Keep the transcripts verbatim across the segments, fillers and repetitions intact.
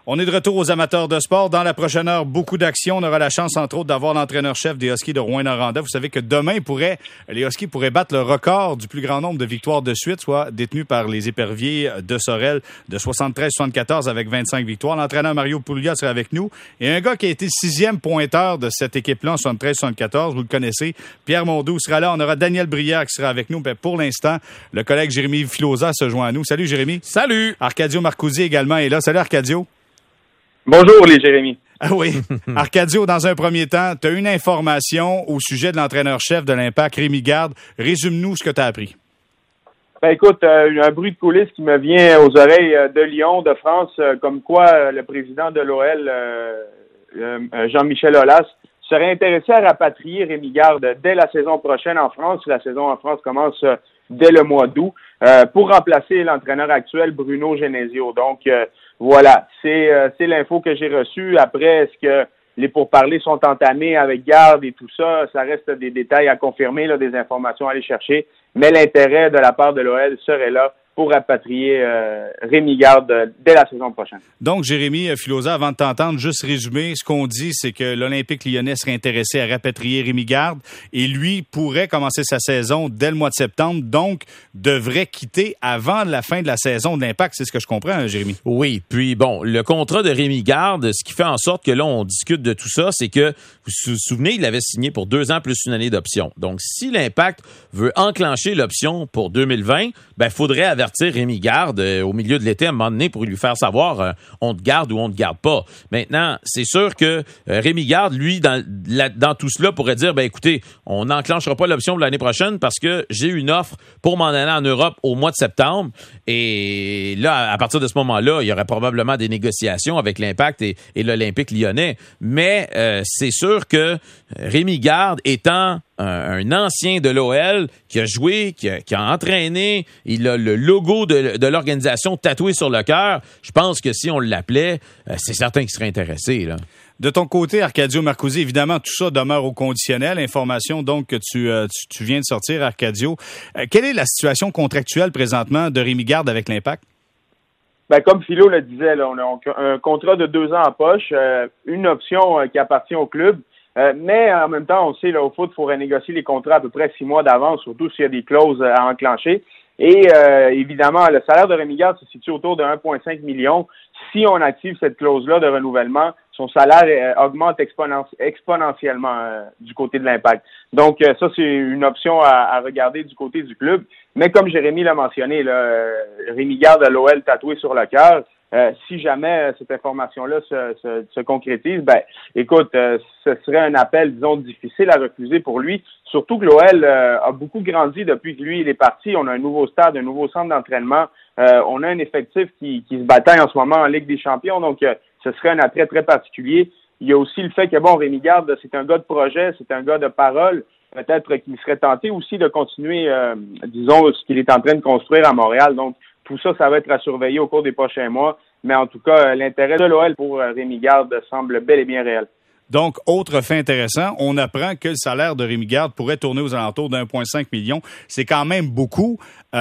On est de retour aux amateurs de sport. Dans la prochaine heure, beaucoup d'actions. On aura la chance, entre autres, d'avoir l'entraîneur-chef des Huskies de Rouyn-Noranda. Vous savez que demain, pourrait, les Huskies pourraient battre le record du plus grand nombre de victoires de suite, soit détenu par les Éperviers de Sorel de soixante-treize soixante-quatorze avec vingt-cinq victoires. L'entraîneur Mario Puglia sera avec nous. Et un gars qui a été sixième pointeur de cette équipe-là en soixante-treize soixante-quatorze, vous le connaissez, Pierre Mondeau sera là. On aura Daniel Brière qui sera avec nous. Mais pour l'instant, le collègue Jérémy Filosa se joint à nous. Salut Jérémy. Salut. Arcadio Marcusi également est là. Salut Arcadio. Bonjour les Jérémy. Ah oui. Arcadio, dans un premier temps, tu as une information au sujet de l'entraîneur-chef de l'Impact, Rémi Garde. Résume-nous ce que tu as appris. Ben écoute, euh, un bruit de coulisses qui me vient aux oreilles euh, de Lyon, de France, euh, comme quoi euh, le président de l'O L, euh, euh, Jean-Michel Aulas, serait intéressé à rapatrier Rémi Garde dès la saison prochaine en France. La saison en France commence euh, dès le mois d'août euh, pour remplacer l'entraîneur actuel, Bruno Genesio. Donc, euh, voilà, c'est euh, c'est l'info que j'ai reçue. Après, est-ce que les pourparlers sont entamés avec Garde et tout ça? Ça reste des détails à confirmer, là, des informations à aller chercher. Mais l'intérêt de la part de l'O L serait là pour rapatrier euh, Rémi Garde euh, dès la saison prochaine. Donc, Jérémy Filosa, avant de t'entendre, juste résumer, ce qu'on dit, c'est que l'Olympique lyonnais serait intéressé à rapatrier Rémi Garde et lui pourrait commencer sa saison dès le mois de septembre, donc devrait quitter avant la fin de la saison de l'Impact. C'est ce que je comprends, hein, Jérémy? Oui, puis bon, le contrat de Rémi Garde, ce qui fait en sorte que là, on discute de tout ça, c'est que, vous vous souvenez, il avait signé pour deux ans plus une année d'option. Donc, si l'Impact veut enclencher l'option pour deux mille vingt, ben, il faudrait avertir Rémi Garde euh, au milieu de l'été à un moment donné pour lui faire savoir euh, on te garde ou on te garde pas. Maintenant, c'est sûr que euh, Rémi Garde, lui, dans, la, dans tout cela, pourrait dire, ben écoutez, on n'enclenchera pas l'option pour l'année prochaine parce que j'ai une offre pour m'en aller en Europe au mois de septembre. Et là, à partir de ce moment-là, il y aurait probablement des négociations avec l'Impact et, et l'Olympique lyonnais. Mais euh, c'est sûr que Rémi Garde étant un, un ancien de l'O L qui a joué, qui a, qui a entraîné, il a le logo de, de l'organisation tatoué sur le cœur. Je pense que si on l'appelait, euh, c'est certain qu'il serait intéressé, là. De ton côté, Arcadio Marcusi, évidemment, tout ça demeure au conditionnel. Information donc que tu, euh, tu, tu viens de sortir, Arcadio. Euh, quelle est la situation contractuelle présentement de Rémi Garde avec l'Impact? Ben, comme Philo le disait, là, on a un contrat de deux ans en poche, euh, une option euh, qui appartient au club. Euh, mais en même temps, on sait, là, au foot, il faut renégocier les contrats à peu près six mois d'avance, surtout s'il y a des clauses à enclencher. Et euh, évidemment, le salaire de Rémi Garde se situe autour de un virgule cinq million. Si on active cette clause-là de renouvellement, son salaire euh, augmente exponen- exponentiellement euh, du côté de l'Impact. Donc, euh, ça, c'est une option à, à regarder du côté du club. Mais comme Jérémy l'a mentionné, là, euh, Rémi Garde à l'O L tatoué sur le cœur. Euh, si jamais euh, cette information-là se, se, se concrétise, ben, écoute, euh, ce serait un appel, disons, difficile à refuser pour lui. Surtout que l'O L euh, a beaucoup grandi depuis que lui, il est parti. On a un nouveau stade, un nouveau centre d'entraînement. Euh, on a un effectif qui, qui se bataille en ce moment en Ligue des Champions. Donc, euh, ce serait un attrait très particulier. Il y a aussi le fait que, bon, Rémi Garde, c'est un gars de projet, c'est un gars de parole. Peut-être qu'il serait tenté aussi de continuer, euh, disons, ce qu'il est en train de construire à Montréal. Donc, tout ça, ça va être à surveiller au cours des prochains mois. Mais en tout cas, l'intérêt de l'O L pour Rémi Garde semble bel et bien réel. Donc, autre fait intéressant, on apprend que le salaire de Rémi Garde pourrait tourner aux alentours d'un virgule cinq million. C'est quand même beaucoup.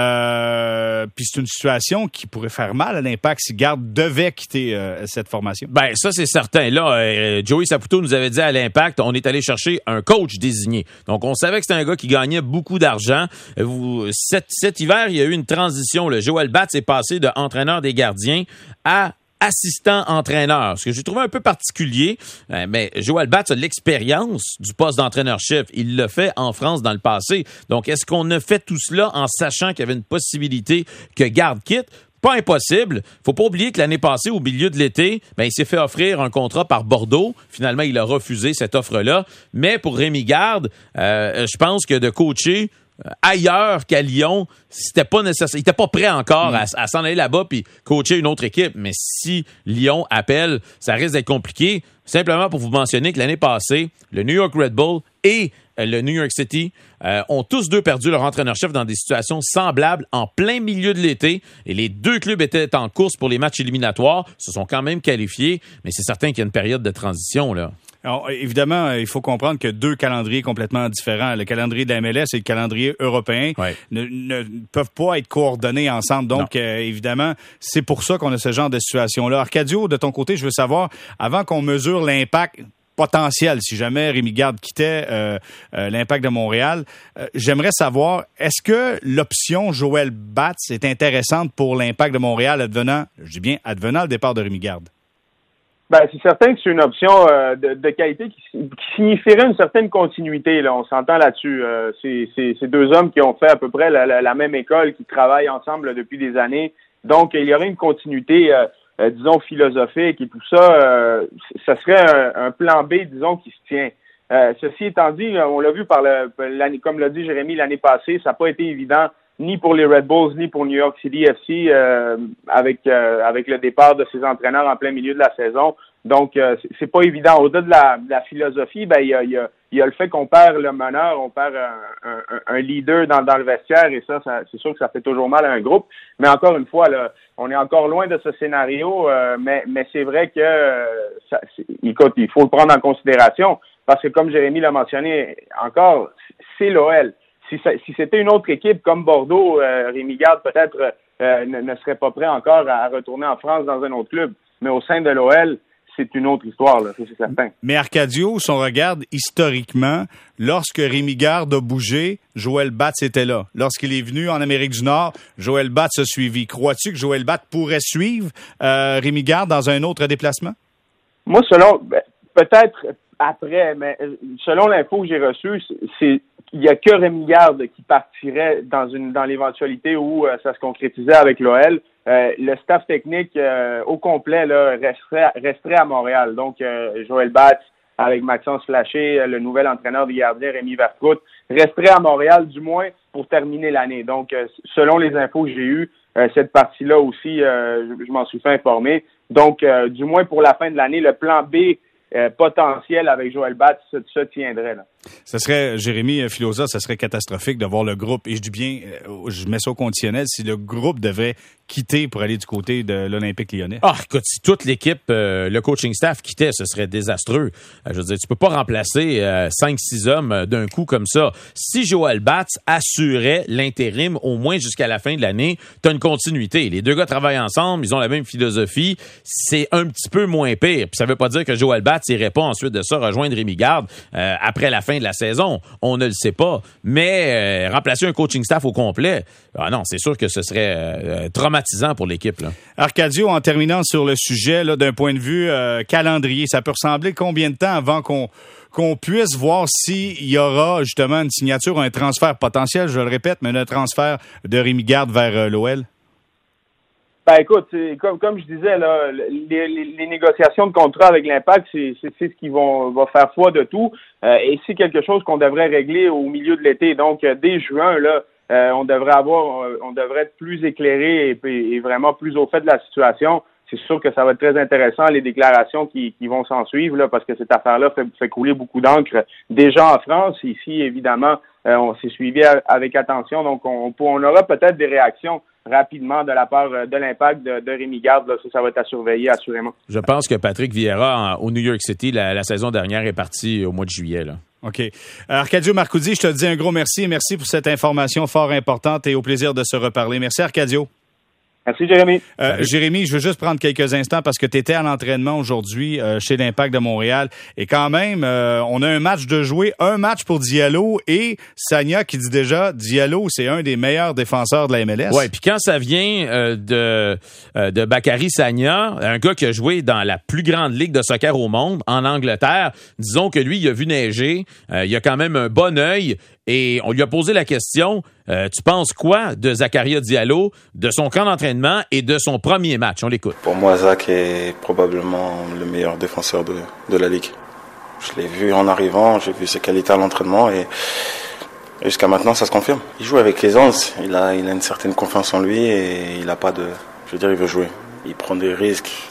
Euh, puis c'est une situation qui pourrait faire mal à l'Impact si Garde devait quitter euh, cette formation. Ben ça, c'est certain. Là, euh, Joey Saputo nous avait dit à l'Impact, on est allé chercher un coach désigné. Donc, on savait que c'était un gars qui gagnait beaucoup d'argent. Vous, cet, cet hiver, il y a eu une transition. Là. Joël Batz est passé de entraîneur des gardiens à assistant-entraîneur, ce que j'ai trouvé un peu particulier, mais Joël Batz a l'expérience du poste d'entraîneur-chef. Il l'a fait en France dans le passé. Donc, est-ce qu'on a fait tout cela en sachant qu'il y avait une possibilité que Garde quitte? Pas impossible. Faut pas oublier que l'année passée, au milieu de l'été, ben, il s'est fait offrir un contrat par Bordeaux. Finalement, il a refusé cette offre-là. Mais pour Rémi Garde, euh, je pense que de coacher ailleurs qu'à Lyon, c'était pas nécessaire. Il était pas prêt encore mmh. à, à s'en aller là-bas puis coacher une autre équipe. Mais si Lyon appelle, ça risque d'être compliqué. Simplement pour vous mentionner que l'année passée, le New York Red Bull et le New York City euh, ont tous deux perdu leur entraîneur-chef dans des situations semblables en plein milieu de l'été. Et les deux clubs étaient en course pour les matchs éliminatoires, se sont quand même qualifiés, mais c'est certain qu'il y a une période de transition, là. Alors, évidemment, il faut comprendre que deux calendriers complètement différents. Le calendrier de la M L S et le calendrier européen ouais. ne, ne peuvent pas être coordonnés ensemble. Donc, euh, évidemment, c'est pour ça qu'on a ce genre de situation-là. Arcadio, de ton côté, je veux savoir, avant qu'on mesure l'impact potentiel, si jamais Rémi Garde quittait euh, euh, l'Impact de Montréal, euh, j'aimerais savoir, est-ce que l'option Joël Batz est intéressante pour l'Impact de Montréal advenant, je dis bien advenant le départ de Rémi Garde? Ben, c'est certain que c'est une option euh, de, de qualité qui, qui signifierait une certaine continuité. Là, on s'entend là-dessus. Euh, c'est, c'est, c'est deux hommes qui ont fait à peu près la, la, la même école, qui travaillent ensemble là, depuis des années. Donc, il y aurait une continuité, euh, euh, disons, philosophique et tout ça. Euh, ça serait un, un plan B, disons, qui se tient. Euh, ceci étant dit, on l'a vu par le, l'année, comme l'a dit Jérémy l'année passée, ça n'a pas été évident ni pour les Red Bulls, ni pour New York City F C, euh, avec euh, avec le départ de ses entraîneurs en plein milieu de la saison. Donc, euh, c'est, c'est pas évident. Au-delà de la, de la philosophie, ben il y a, il y a, il y a le fait qu'on perd le meneur, on perd un, un, un leader dans, dans le vestiaire, et ça, ça, c'est sûr que ça fait toujours mal à un groupe. Mais encore une fois, là, on est encore loin de ce scénario, euh, mais, mais c'est vrai que euh, ça, c'est, écoute, il faut le prendre en considération, parce que comme Jérémy l'a mentionné encore, c'est l'O L. Si, ça, si c'était une autre équipe comme Bordeaux, euh, Rémi Garde peut-être euh, ne, ne serait pas prêt encore à, à retourner en France dans un autre club. Mais au sein de l'O L, c'est une autre histoire, là, c'est certain. Mais Arcadio, si on regarde historiquement, lorsque Rémi Garde a bougé, Joël Batz était là. Lorsqu'il est venu en Amérique du Nord, Joël Batz a suivi. Crois-tu que Joël Batz pourrait suivre euh, Rémi Garde dans un autre déplacement? Moi, selon, ben, peut-être après, mais selon l'info que j'ai reçue, c'est il n'y a que Rémi Garde qui partirait dans une dans l'éventualité où euh, ça se concrétisait avec l'O L. Euh, le staff technique euh, au complet là, resterait, resterait à Montréal. Donc, euh, Joël Batz avec Maxence Flaché, le nouvel entraîneur des gardiens, Rémi Vercoute, resterait à Montréal du moins pour terminer l'année. Donc, euh, selon les infos que j'ai eues, euh, cette partie-là aussi, euh, je, je m'en suis fait informer. Donc, euh, du moins pour la fin de l'année, le plan B euh, potentiel avec Joël Batz se, se tiendrait là. Ça serait, Jérémy Filosa, ça serait catastrophique de voir le groupe, et je dis bien, je mets ça au conditionnel, si le groupe devait quitter pour aller du côté de l'Olympique Lyonnais. Ah, écoute, si toute l'équipe, euh, le coaching staff quittait, ce serait désastreux. Euh, je veux dire, tu peux pas remplacer euh, cinq six hommes euh, d'un coup comme ça. Si Joël Batz assurait l'intérim au moins jusqu'à la fin de l'année, t'as une continuité. Les deux gars travaillent ensemble, ils ont la même philosophie. C'est un petit peu moins pire. Puis ça veut pas dire que Joël Batz irait pas ensuite de ça rejoindre Rémi Garde euh, après la fin de la saison. On ne le sait pas. Mais euh, remplacer un coaching staff au complet, ah non, c'est sûr que ce serait euh, traumatisant pour l'équipe, là. Arcadio, en terminant sur le sujet, là, d'un point de vue euh, calendrier, ça peut ressembler combien de temps avant qu'on qu'on puisse voir s'il y aura justement une signature, un transfert potentiel, je le répète, mais un transfert de Rémi Garde vers euh, l'O L? Ben écoute, c'est, comme comme je disais là, les, les, les négociations de contrat avec l'Impact, c'est, c'est, c'est ce qui vont va faire foi de tout, euh, et c'est quelque chose qu'on devrait régler au milieu de l'été. Donc euh, dès juin là, euh, on devrait avoir, on devrait être plus éclairé et, et vraiment plus au fait de la situation. C'est sûr que ça va être très intéressant les déclarations qui, qui vont s'en suivre là, parce que cette affaire-là fait, fait couler beaucoup d'encre déjà en France. Ici, évidemment, euh, on s'est suivi avec attention, donc on, on aura peut-être des réactions rapidement de la part de l'Impact de, de Rémi Garde. Là, ça, ça va être à surveiller, assurément. Je pense que Patrick Vieira, en, au New York City, la, la saison dernière est partie au mois de juillet, là. OK. Arcadio Marcoudi, je te dis un gros merci et merci pour cette information fort importante et au plaisir de se reparler. Merci, Arcadio. Merci, Jérémy. Euh, Jérémy, je veux juste prendre quelques instants parce que tu étais à l'entraînement aujourd'hui euh, chez l'Impact de Montréal. Et quand même, euh, on a un match de jouer, un match pour Diallo et Sagna qui dit déjà, Diallo, c'est un des meilleurs défenseurs de la M L S. Ouais, puis quand ça vient euh, de euh, de Bakary Sagna, un gars qui a joué dans la plus grande ligue de soccer au monde, en Angleterre, disons que lui, il a vu neiger, euh, il a quand même un bon œil. Et on lui a posé la question, euh, tu penses quoi de Zakaria Diallo, de son camp d'entraînement et de son premier match? On l'écoute. Pour moi, Zach est probablement le meilleur défenseur de, de la Ligue. Je l'ai vu en arrivant, j'ai vu ses qualités à l'entraînement et, et jusqu'à maintenant, ça se confirme. Il joue avec aisance, il a, il a une certaine confiance en lui et il a pas de... Je veux dire, il veut jouer. Il prend des risques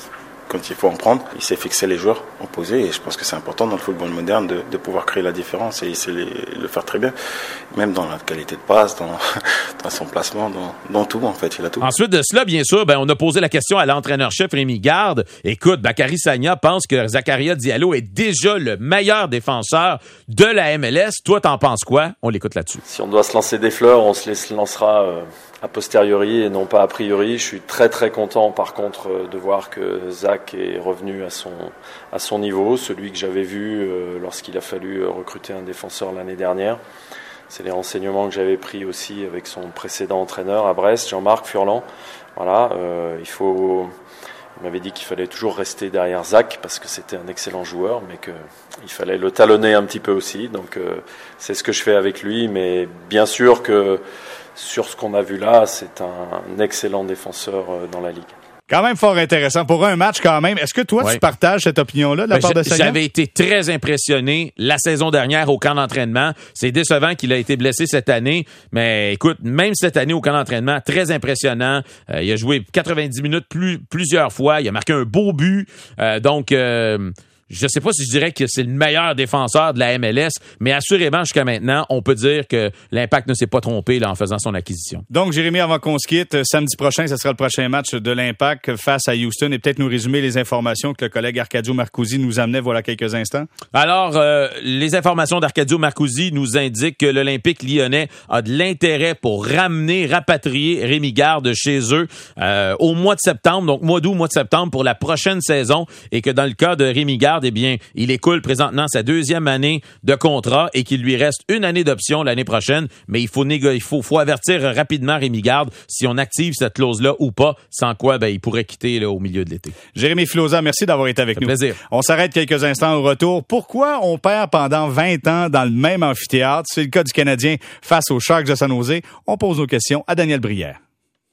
quand il faut en prendre. Il sait fixer les joueurs opposés et je pense que c'est important dans le football moderne de, de pouvoir créer la différence et il sait les, le faire très bien. Même dans la qualité de passe, dans, dans son placement, dans, dans tout en fait, il a tout. Ensuite de cela, bien sûr, ben, on a posé la question à l'entraîneur-chef Rémi Garde. Écoute, Bakary Sagna pense que Zakaria Diallo est déjà le meilleur défenseur de la M L S. Toi, t'en penses quoi? On l'écoute là-dessus. Si on doit se lancer des fleurs, on se les lancera euh, a posteriori et non pas a priori. Je suis très très content par contre euh, de voir que Zach est revenu à son, à son niveau, celui que j'avais vu euh, lorsqu'il a fallu euh, recruter un défenseur l'année dernière. C'est les renseignements que j'avais pris aussi avec son précédent entraîneur à Brest, Jean-Marc Furlan. Voilà, euh, il faut... Il m'avait dit qu'il fallait toujours rester derrière Zach parce que c'était un excellent joueur, mais qu'il fallait le talonner un petit peu aussi. Donc euh, c'est ce que je fais avec lui, mais bien sûr que sur ce qu'on a vu là, c'est un excellent défenseur dans la Ligue. Quand même fort intéressant. Pour un match, quand même. Est-ce que toi, ouais. tu partages cette opinion-là de la ben, part de Sagna? J'avais été très impressionné la saison dernière au camp d'entraînement. C'est décevant qu'il a été blessé cette année. Mais écoute, même cette année au camp d'entraînement, très impressionnant. Euh, il a joué quatre-vingt-dix minutes plus, plusieurs fois. Il a marqué un beau but. Euh, donc... Euh, Je sais pas si je dirais que c'est le meilleur défenseur de la M L S, mais assurément, jusqu'à maintenant, on peut dire que l'Impact ne s'est pas trompé là, en faisant son acquisition. Donc, Jérémy, avant qu'on se quitte, samedi prochain, ce sera le prochain match de l'Impact face à Houston et peut-être nous résumer les informations que le collègue Arcadio Marcusi nous amenait voilà quelques instants. Alors, euh, les informations d'Arcadio Marcusi nous indiquent que l'Olympique lyonnais a de l'intérêt pour ramener, rapatrier Rémi Garde chez eux euh, au mois de septembre, donc mois d'août, mois de septembre pour la prochaine saison et que dans le cas de Rémi Garde, eh bien, il écoule présentement sa deuxième année de contrat et qu'il lui reste une année d'option l'année prochaine, mais il faut négo- il faut, faut avertir rapidement Rémi Garde si on active cette clause-là ou pas, sans quoi ben, il pourrait quitter là, au milieu de l'été. Jérémy Filosa, merci d'avoir été avec nous. Plaisir. On s'arrête quelques instants au retour. Pourquoi on perd pendant vingt ans dans le même amphithéâtre? C'est le cas du Canadien face aux Sharks de San Jose. On pose nos questions à Daniel Brière.